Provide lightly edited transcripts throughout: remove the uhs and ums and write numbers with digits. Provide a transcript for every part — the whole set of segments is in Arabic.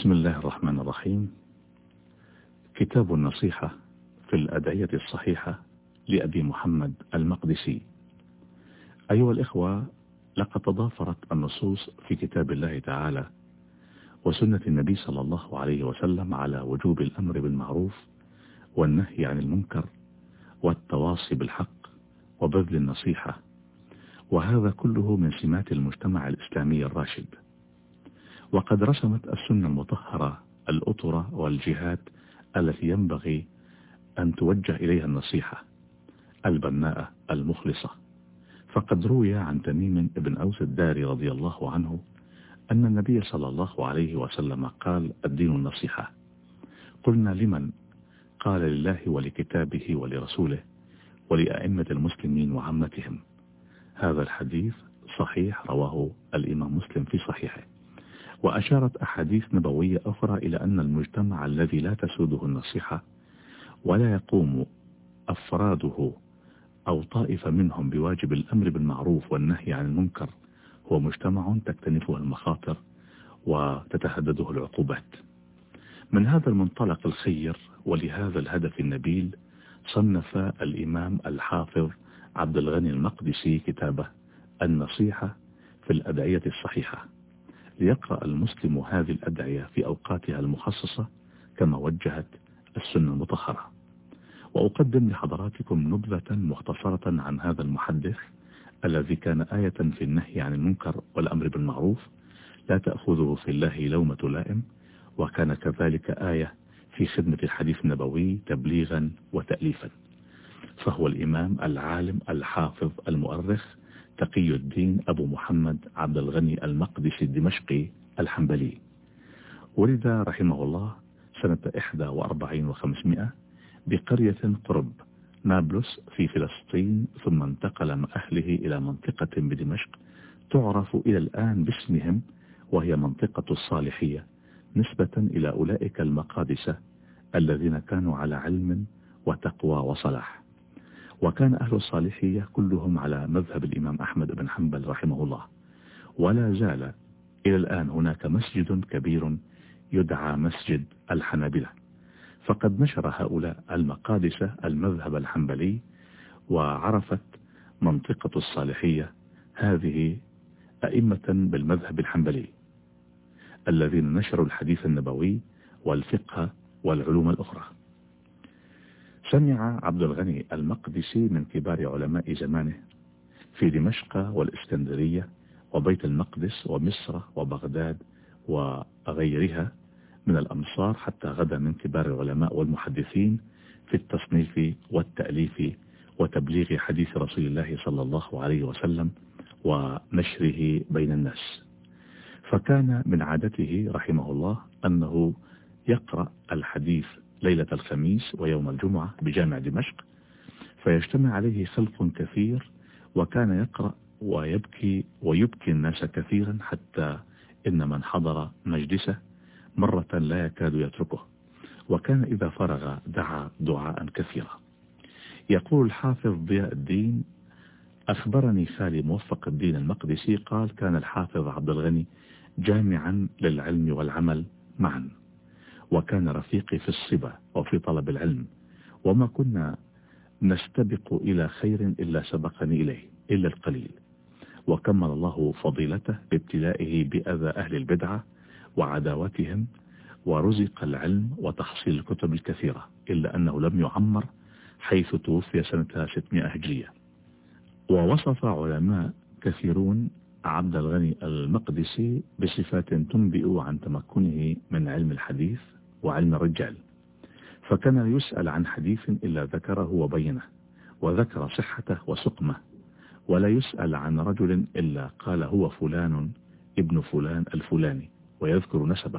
بسم الله الرحمن الرحيم. كتاب النصيحة في الأدعية الصحيحة لأبي محمد المقدسي. أيها الإخوة، لقد تضافرت النصوص في كتاب الله تعالى وسنة النبي صلى الله عليه وسلم على وجوب الأمر بالمعروف والنهي عن المنكر والتواصي بالحق وبذل النصيحة، وهذا كله من سمات المجتمع الإسلامي الراشد. وقد رسمت السنة المطهرة الأطر والجهات التي ينبغي أن توجه إليها النصيحة البناءة المخلصة. فقد روي عن تميم بن أوس الداري رضي الله عنه أن النبي صلى الله عليه وسلم قال: الدين النصيحة. قلنا: لمن؟ قال: لله ولكتابه ولرسوله ولأئمة المسلمين وعامتهم. هذا الحديث صحيح، رواه الإمام مسلم في صحيحه. وأشارت أحاديث نبوية أخرى إلى أن المجتمع الذي لا تسوده النصيحة ولا يقوم أفراده أو طائفة منهم بواجب الأمر بالمعروف والنهي عن المنكر هو مجتمع تكتنفه المخاطر وتتهدده العقوبات. من هذا المنطلق الخير ولهذا الهدف النبيل صنف الإمام الحافظ عبد الغني المقدسي كتابه النصيحة في الأدعية الصحيحة، ليقرأ المسلم هذه الأدعية في أوقاتها المخصصة كما وجهت السنة المطهرة. وأقدم لحضراتكم نبذة مختصرة عن هذا المحدث الذي كان آية في النهي عن المنكر والأمر بالمعروف لا تأخذه في الله لومة لائم، وكان كذلك آية في خدمة الحديث النبوي تبليغا وتأليفا. فهو الإمام العالم الحافظ المؤرخ تقي الدين أبو محمد عبد الغني المقدسي الدمشقي الحنبلي. ولد رحمه الله سنة 41 و500 بقرية قرب نابلس في فلسطين، ثم انتقل مع أهله إلى منطقة بدمشق تعرف إلى الآن باسمهم، وهي منطقة الصالحية، نسبة إلى أولئك المقادسة الذين كانوا على علم وتقوى وصلاح. وكان أهل الصالحية كلهم على مذهب الإمام أحمد بن حنبل رحمه الله. ولا زال إلى الآن هناك مسجد كبير يدعى مسجد الحنابلة. فقد نشر هؤلاء المقادسة المذهب الحنبلي، وعرفت منطقة الصالحية هذه أئمة بالمذهب الحنبلي الذين نشروا الحديث النبوي والفقه والعلوم الأخرى. سمع عبد الغني المقدسي من كبار علماء زمانه في دمشق والإسكندرية وبيت المقدس ومصر وبغداد وغيرها من الأمصار، حتى غدا من كبار العلماء والمحدثين في التصنيف والتأليف وتبليغ حديث رسول الله صلى الله عليه وسلم ونشره بين الناس. فكان من عادته رحمه الله أنه يقرأ الحديث ليلة الخميس ويوم الجمعة بجامع دمشق، فيجتمع عليه خلق كثير، وكان يقرأ ويبكي الناس كثيرا، حتى إن من حضر مجلسه مرة لا يكاد يتركه. وكان إذا فرغ دعا دعاء كثيرا. يقول الحافظ ضياء الدين: أخبرني خالي موفق الدين المقدسي قال: كان الحافظ عبد الغني جامعا للعلم والعمل معا، وكان رفيقي في الصبا وفي طلب العلم، وما كنا نستبق إلى خير إلا سبقني إليه إلا القليل. وكمل الله فضيلته بابتلائه بأذى أهل البدعة وعداوتهم، ورزق العلم وتحصيل الكتب الكثيرة، إلا أنه لم يعمر حيث توفي سنة 600 هجرية. ووصف علماء كثيرون عبد الغني المقدسي بصفات تنبئ عن تمكنه من علم الحديث وعلم الرجال، فكان يسأل عن حديث إلا ذكره وبينه وذكر صحته وسقمه، ولا يسأل عن رجل إلا قال: هو فلان ابن فلان الفلاني، ويذكر نسبه.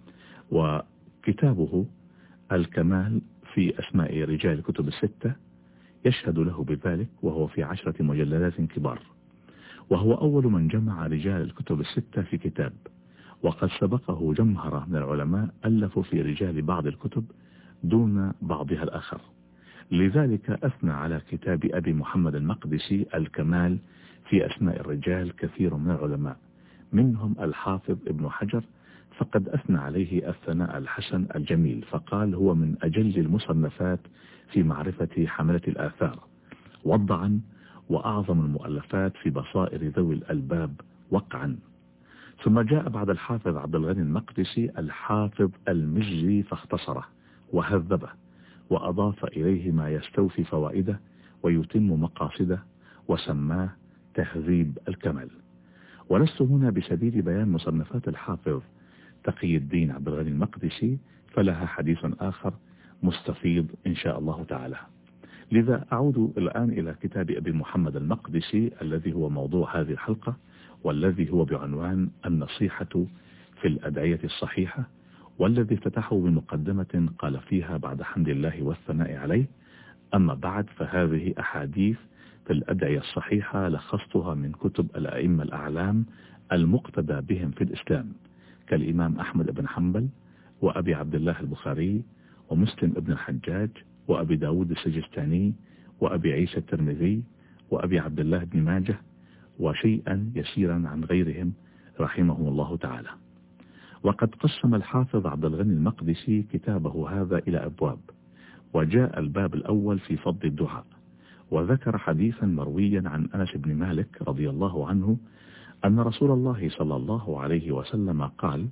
وكتابه الكمال في أسماء رجال الكتب الستة يشهد له بذلك، وهو في 10 مجلدات كبار، وهو أول من جمع رجال الكتب الستة في كتاب. وقد سبقه جمهرة من العلماء ألفوا في رجال بعض الكتب دون بعضها الآخر. لذلك أثنى على كتاب أبي محمد المقدسي الكمال في أسماء الرجال كثير من العلماء، منهم الحافظ ابن حجر، فقد أثنى عليه الثناء الحسن الجميل، فقال هو من أجل المصنفات في معرفة حملة الآثار وضعا، وأعظم المؤلفات في بصائر ذوي الألباب وقعا. ثم جاء بعد الحافظ عبد الغني المقدسي الحافظ المجلي فاختصره وهذبه وأضاف إليه ما يستوفي فوائده ويتم مقاصده، وسماه تهذيب الكمال. ولست هنا بسبيل بيان مصنفات الحافظ تقي الدين عبد الغني المقدسي، فلها حديث آخر مستفيض إن شاء الله تعالى. لذا أعود الآن إلى كتاب أبي محمد المقدسي الذي هو موضوع هذه الحلقة، والذي هو بعنوان النصيحة في الأدعية الصحيحة، والذي افتتحه بمقدمة قال فيها بعد حمد الله والثناء عليه: أما بعد، فهذه أحاديث في الأدعية الصحيحة لخصتها من كتب الأئمة الأعلام المقتدى بهم في الإسلام، كالإمام أحمد بن حنبل، وأبي عبد الله البخاري، ومسلم بن الحجاج، وأبي داود السجستاني، وأبي عيسى الترمذي، وأبي عبد الله بن ماجه، وشيئا يسيرا عن غيرهم رحمهم الله تعالى. وقد قسم الحافظ عبد الغني المقدسي كتابه هذا إلى أبواب، وجاء الباب الأول في فضل الدعاء، وذكر حديثا مرويا عن أنس بن مالك رضي الله عنه أن رسول الله صلى الله عليه وسلم قال: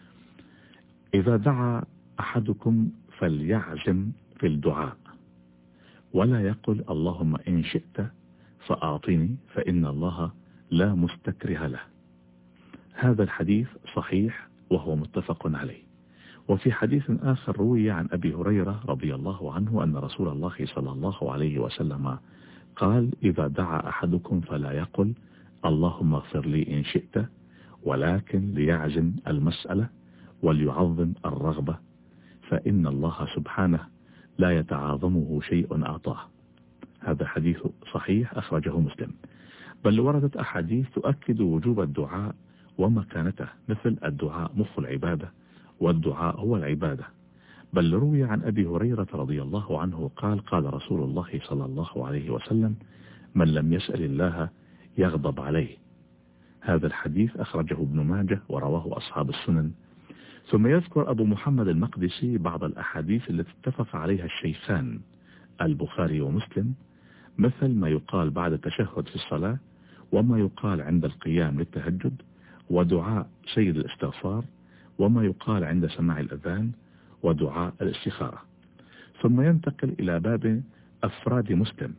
إذا دعا أحدكم فليعزم في الدعاء، ولا يقل اللهم إن شئت فأعطني، فإن الله لا مستكره له. هذا الحديث صحيح وهو متفق عليه. وفي حديث آخر روي عن أبي هريرة رضي الله عنه أن رسول الله صلى الله عليه وسلم قال: إذا دعا أحدكم فلا يقل اللهم اغفر لي إن شئت، ولكن ليعزم المسألة وليعظم الرغبة، فإن الله سبحانه لا يتعاظمه شيء أعطاه. هذا حديث صحيح أخرجه مسلم. بل وردت أحاديث تؤكد وجوب الدعاء ومكانته، مثل الدعاء مخ العبادة، والدعاء هو العبادة. بل روي عن أبي هريرة رضي الله عنه قال: قال رسول الله صلى الله عليه وسلم: من لم يسأل الله يغضب عليه. هذا الحديث أخرجه ابن ماجه ورواه أصحاب السنن. ثم يذكر أبو محمد المقدسي بعض الأحاديث التي اتفق عليها الشيخان البخاري ومسلم، مثل ما يقال بعد التشهد في الصلاة، وما يقال عند القيام للتهجد، ودعاء سيد الاستغفار، وما يقال عند سماع الأذان، ودعاء الاستخارة. ثم ينتقل إلى باب أفراد مسلم،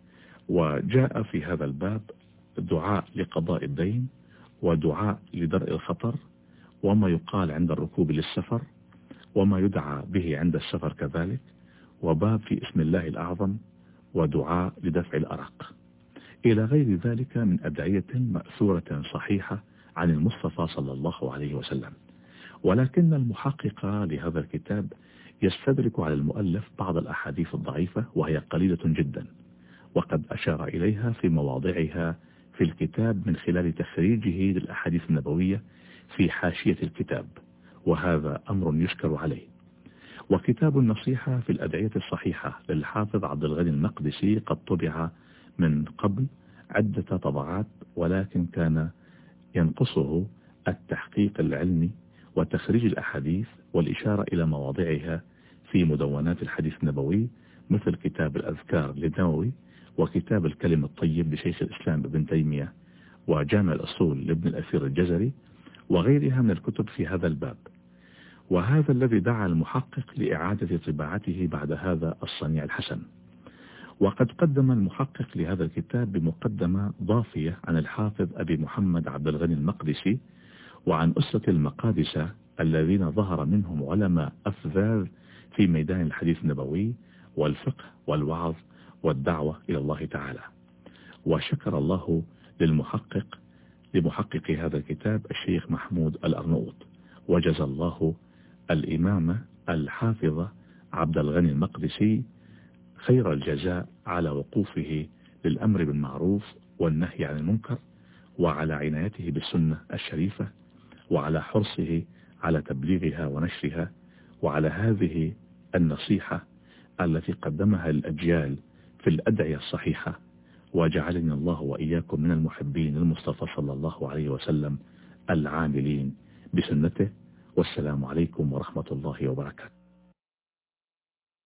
وجاء في هذا الباب دعاء لقضاء الدين، ودعاء لدرء الخطر، وما يقال عند الركوب للسفر، وما يدعى به عند السفر كذلك، وباب في اسم الله الأعظم، ودعاء لدفع الأرق، إلى غير ذلك من أدعية مأثورة صحيحة عن المصطفى صلى الله عليه وسلم. ولكن المحقق لهذا الكتاب يستدرك على المؤلف بعض الأحاديث الضعيفة، وهي قليلة جدا، وقد أشار إليها في مواضعها في الكتاب من خلال تخريجه للأحاديث النبوية في حاشية الكتاب، وهذا أمر يشكر عليه. وكتاب النصيحة في الأدعية الصحيحة للحافظ عبد الغني المقدسي قد طبع من قبل عدة طبعات، ولكن كان ينقصه التحقيق العلمي وتخريج الأحاديث والإشارة إلى مواضعها في مدونات الحديث النبوي، مثل كتاب الأذكار للنووي، وكتاب الكلم الطيب لشيخ الإسلام ابن تيمية، وجامع الأصول لابن الأثير الجزري، وغيرها من الكتب في هذا الباب. وهذا الذي دعا المحقق لإعادة طباعته بعد هذا الصنيع الحسن. وقد قدم المحقق لهذا الكتاب بمقدمة ضافية عن الحافظ أبي محمد عبد الغني المقدسي، وعن أسرة المقادسة الذين ظهر منهم علماء أفذاذ في ميدان الحديث النبوي والفقه والوعظ والدعوة إلى الله تعالى. وشكر الله لمحقق هذا الكتاب الشيخ محمود الأرنوط، وجزى الله الإمام الحافظ عبد الغني المقدسي خير الجزاء على وقوفه للأمر بالمعروف والنهي عن المنكر، وعلى عنايته بالسنة الشريفة، وعلى حرصه على تبليغها ونشرها، وعلى هذه النصيحة التي قدمها للأجيال في الأدعية الصحيحة. وجعلني الله وإياكم من المحبين المصطفى صلى الله عليه وسلم. العاملين بسنته. والسلام عليكم ورحمة الله وبركاته.